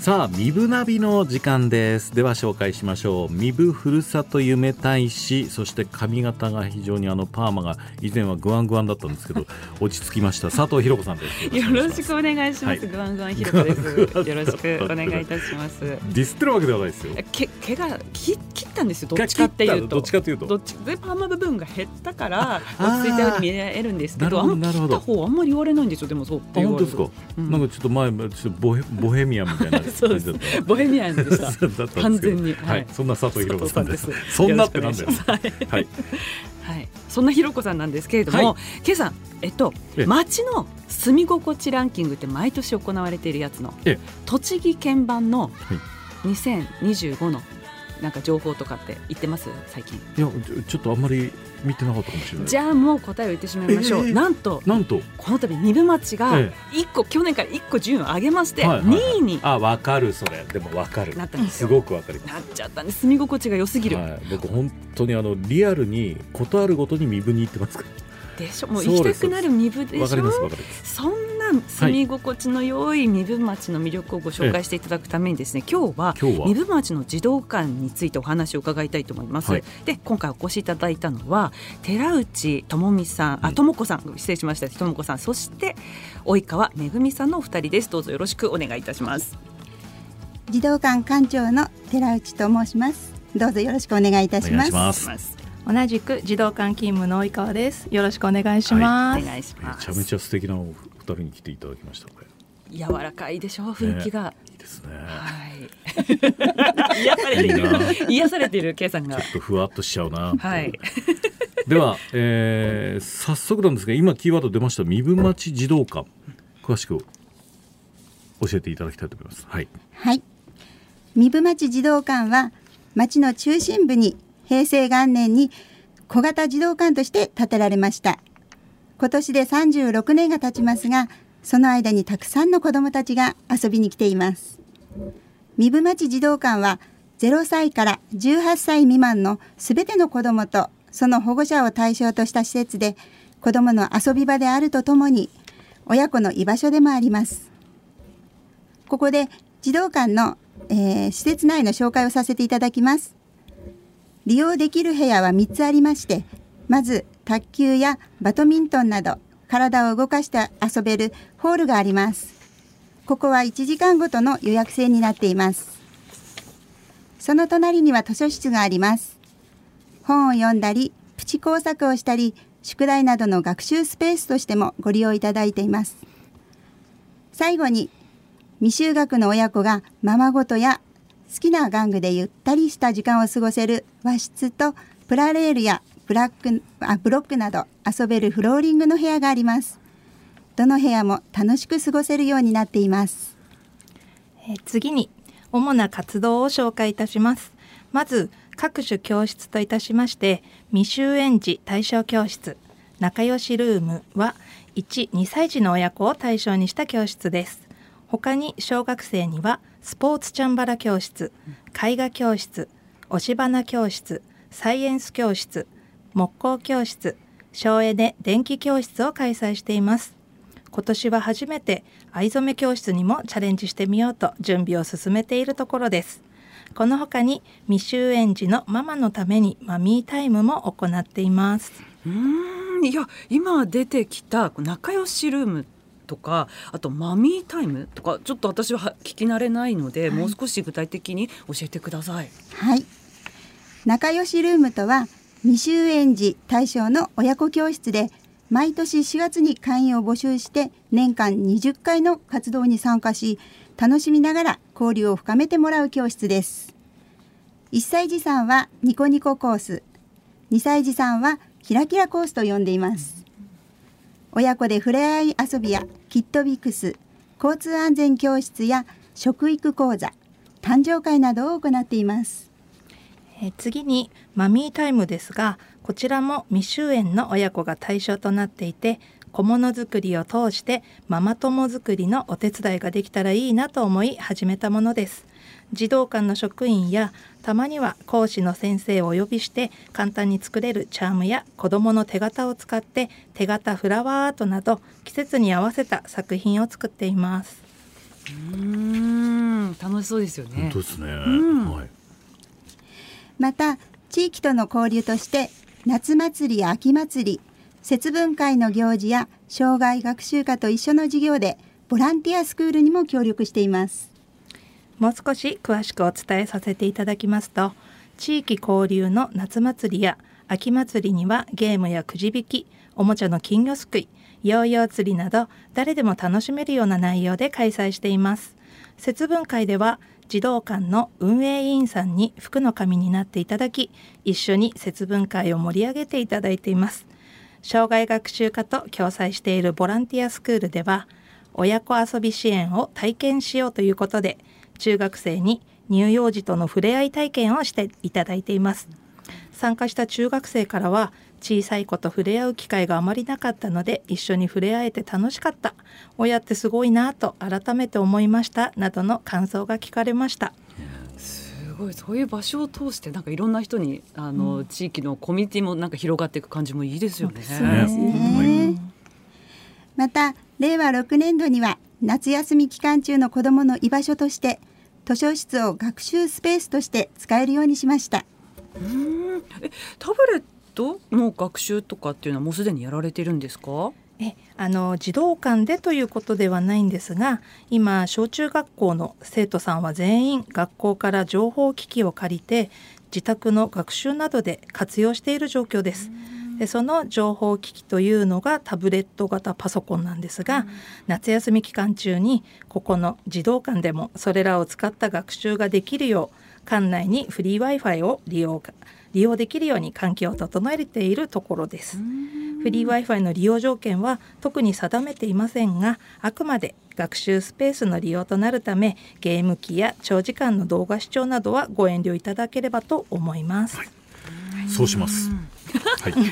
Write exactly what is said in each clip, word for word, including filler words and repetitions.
さあ身分ナビの時間です。では紹介しましょう。身分ふるさと夢大使、そして髪型が非常にあのパーマが以前はグワングワンだったんですけど落ち着きました佐藤ひろ子さんです。 よろしくお願いします。グワングワンひろこです。よろしくお願いいたします。 ディスってるわけではないですよ。 け毛が切ったんですよ。どっちかっていうとどっちかというとどっちでパーマ部分が減ったから落ち着いたように見えるんですけど、あんま切った方あんまり言われないんですよ。でもそうって言われる。 本当ですか、うん、なんかちょっと前ちょっとボヘ、ボヘミアンみたいなそうです。ボヘミアンでした完全に、 はい、そんな佐藤ひろ子さんです。そんなってなんだよ。はい、はいはい、そんなひろ子さんなんですけれども、はい、今朝、えっと、街の住み心地ランキングって毎年行われているやつの栃木県版のにせんにじゅうごのなんか情報とかって言ってます最近。 いやちょっとあんまり見てなかったかもしれない。 じゃあもう答えを言ってしまいましょう、えー、なんとなんとこの度壬生町がいっこ、えー、去年からいっこ順位を上げまして、はいはいはい、にいにあ分かる。それでも分かるなったんですよ。 すごく分かります。 なっちゃったんです。住み心地が良すぎる、 はい、僕本当にあのリアルにことあるごとに壬生に行ってますからでしょ。もう行きたくなる壬生でしょ。 わかりますわかります。 そんな住み心地の良い壬生町の魅力をご紹介していただくためにですね、今日は壬生町の児童館についてお話を伺いたいと思います、はい、で今回お越しいただいたのは寺内智美さん、あ、智子さん、失礼しました。智子さん、そして及川めぐみさんのお二人です。どうぞよろしくお願いいたします。 児童館館長の寺内と申します。どうぞよろしくお願いいたします。 お願いします。 同じく児童館勤務の及川です。よろしくお願いします、 はい、お願いします。 めちゃめちゃ素敵なお二人に来ていただきました。これ柔らかいでしょう、雰囲気が、 ね、いいですね、 はい、癒されている癒されている K さんがちょっとふわっとしちゃうな、 はい、 では、えー、早速なんですが今キーワード出ました壬生町児童館、詳しく教えていただきたいと思います。はい、 はい、壬生町児童館は町の中心部に平成元年に小型児童館として建てられました。今年でさんじゅうろくねんが経ちますが、その間にたくさんの子どもたちが遊びに来ています。壬生町児童館はゼロさいからじゅうはっさい未満のすべての子どもとその保護者を対象とした施設で、子どもの遊び場であるとともに親子の居場所でもあります。ここで児童館の、えー、施設内の紹介をさせていただきます。利用できる部屋はみっつありまして、まず卓球やバドミントンなど体を動かして遊べるホールがあります。ここはいちじかんごとの予約制になっています。その隣には図書室があります。本を読んだりプチ工作をしたり宿題などの学習スペースとしてもご利用いただいています。最後に未就学の親子がままごとや好きな玩具でゆったりした時間を過ごせる和室とプラレールやブラックあブロックなど遊べるフローリングの部屋があります。どの部屋も楽しく過ごせるようになっています。 えー、次に主な活動を紹介いたします。まず各種教室といたしまして、未就園児対象教室、仲良しルームはいち、にさい児の親子を対象にした教室です。他に小学生にはスポーツチャンバラ教室、絵画教室、押し花教室、サイエンス教室、木工教室、省エネ電気教室を開催しています。今年は初めて藍染め教室にもチャレンジしてみようと準備を進めているところです。この他に未就園児のママのためにマミータイムも行っています。 うーん、いや今出てきた仲良しルームとか、あとマミータイムとかちょっと私は聞き慣れないので、はい、もう少し具体的に教えてください。 はい、仲良しルームとは未就園児対象の親子教室で、毎年しがつに会員を募集して年間にじゅっかいの活動に参加し、楽しみながら交流を深めてもらう教室です。いっさい児さんはニコニココース、にさい児さんはキラキラコースと呼んでいます。親子で触れ合い遊びやキットビクス、交通安全教室や食育講座、誕生会などを行っています。 え次にマミータイムですが、こちらも未就園の親子が対象となっていて、小物作りを通してママ友作りのお手伝いができたらいいなと思い始めたものです。児童館の職員やたまには講師の先生をお呼びして簡単に作れるチャームや子どもの手形を使って手形フラワーアートなど季節に合わせた作品を作っています。 うーん、 ん、楽しそうですよね。 本当ですね、 うんはい、 また地域との交流として夏祭りや秋祭り、節分会の行事や障害学習課と一緒の授業でボランティアスクールにも協力しています。 もう少し詳しくお伝えさせていただきますと、地域交流の夏祭りや秋祭りにはゲームやくじ引き、おもちゃの金魚すくい、ヨーヨー釣りなど誰でも楽しめるような内容で開催しています。節分会では児童館の運営委員さんに福の神になっていただき、一緒に節分会を盛り上げていただいています。障害学習課と共催しているボランティアスクールでは親子遊び支援を体験しようということで、中学生に乳幼児との触れ合い体験をしていただいています。参加した中学生からは、小さい子と触れ合う機会があまりなかったので一緒に触れ合えて楽しかった、親ってすごいなと改めて思いましたなどの感想が聞かれました。 すごい、そういう場所を通してなんかいろんな人にあの、うん、地域のコミュニティもなんか広がっていく感じもいいですよね。 そうですね。またれいわろくねんどには夏休み期間中の子どもの居場所として図書室を学習スペースとして使えるようにしました。 うーん、えタブレットの学習とかっていうのはもうすでにやられているんですか？ えあの児童館でということではないんですが、今小中学校の生徒さんは全員学校から情報機器を借りて自宅の学習などで活用している状況です。でその情報機器というのがタブレット型パソコンなんですが、夏休み期間中にここの児童館でもそれらを使った学習ができるよう館内にフリー Wi-Fi を利用利用できるように環境を整えているところです。フリー Wi-Fi の利用条件は特に定めていませんが、あくまで学習スペースの利用となるため、ゲーム機や長時間の動画視聴などはご遠慮いただければと思います。 はい、そうします。はい、いや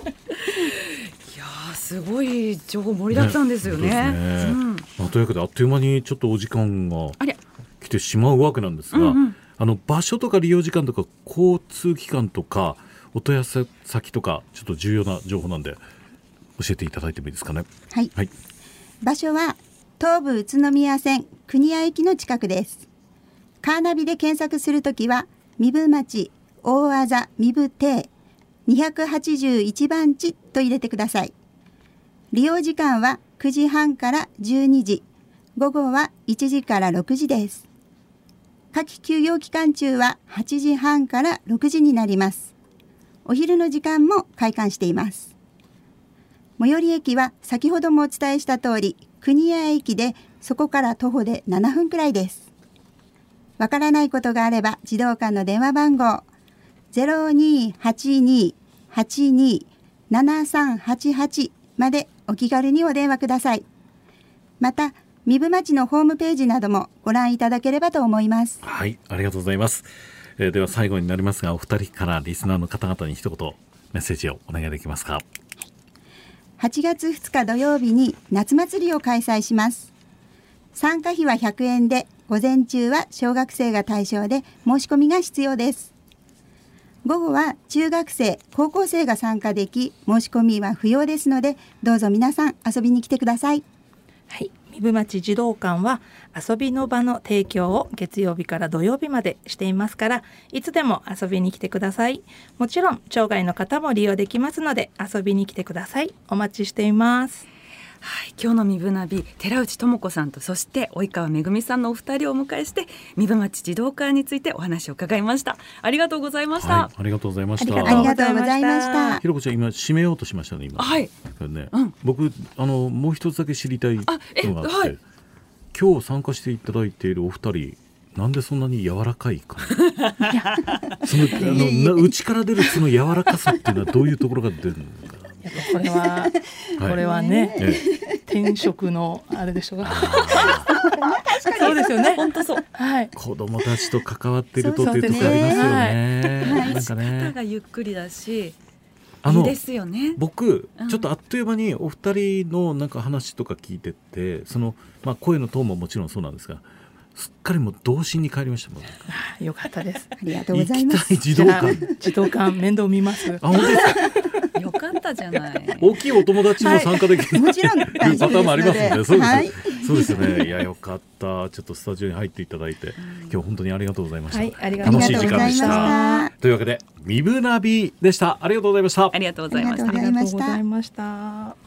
すごい情報盛りだくさんですよね。 ねねうんまあ、というわけであっという間にちょっとお時間が来てしまうわけなんですが、うんうん、あの場所とか利用時間とか交通機関とかお問い合わせ先とかちょっと重要な情報なんで教えていただいてもいいですかね。 はい、 はい、 場所は東武宇都宮線国谷駅の近くです。カーナビで検索するときは壬生町大あざ壬生邸にひゃくはちじゅういちばん地と入れてください。利用時間はくじはんからじゅうにじ、午後はいちじからろくじです。夏季休業期間中ははちじはんからろくじになります。お昼の時間も開館しています。最寄り駅は先ほどもお伝えした通り国谷駅で、そこから徒歩でななふんくらいです。わからないことがあれば児童館の電話番号 ゼロにーはちにーはちにーななさんはちはち までお気軽にお電話ください。また壬生町のホームページなどもご覧いただければと思います。 はい、ありがとうございます。えー、では最後になりますが、お二人からリスナーの方々に一言メッセージをお願いできますか。 はちがつふつか土曜日に夏祭りを開催します。参加費はひゃくえんで、午前中は小学生が対象で申し込みが必要です。午後は中学生、高校生が参加でき、申し込みは不要ですので、どうぞ皆さん遊びに来てください。 はい、壬生町児童館は遊びの場の提供を月曜日から土曜日までしていますから、いつでも遊びに来てください。もちろん町外の方も利用できますので遊びに来てください。お待ちしています。 はい、今日のみぶナビ、寺内智子さんとそして及川めぐみさんのお二人をお迎えして壬生町児童館についてお話を伺いました。ありがとうございました。 はい、ありがとうございました。 ありがとうございました。 ひろこちゃん今締めようとしましたね今。 はい、 ね、 うん、 僕あのもう一つだけ知りたいのがあって、 はい、 今日参加していただいているお二人なんでそんなに柔らかいかそのあの内から出るその柔らかさっていうのはどういうところが出るのか。 これはこれはね、はい、転職のあれでしょうがそうですよね。 本当そう、 はい、 子供たちと関わっているとっていうところありますよね。 はい、なんかね、方がゆっくりだしあのいいですよね。 僕、うん、ちょっとあっという間にお二人のなんか話とか聞いてってその、まあ、声のトーンももちろんそうなんですが、すっかりもう童心に帰りましたもん。 あ、よかったです。 ありがとうございます。 行きたい児童館児童館面倒見ます。 あ、本当ですか。 よかったじゃない。 大きいお友達も参加できる、 はい、もちろんパターンもありますので、そうです、 はい、 そうですね。いやよかった。ちょっとスタジオに入っていただいて、今日本当にありがとうございました。 はい、ありがとうご楽しいざいました。 時間でした。というわけでミブナビでした。ありがとうございました。 ありがとうございました。 ありがとうございました。 ありがとうございました。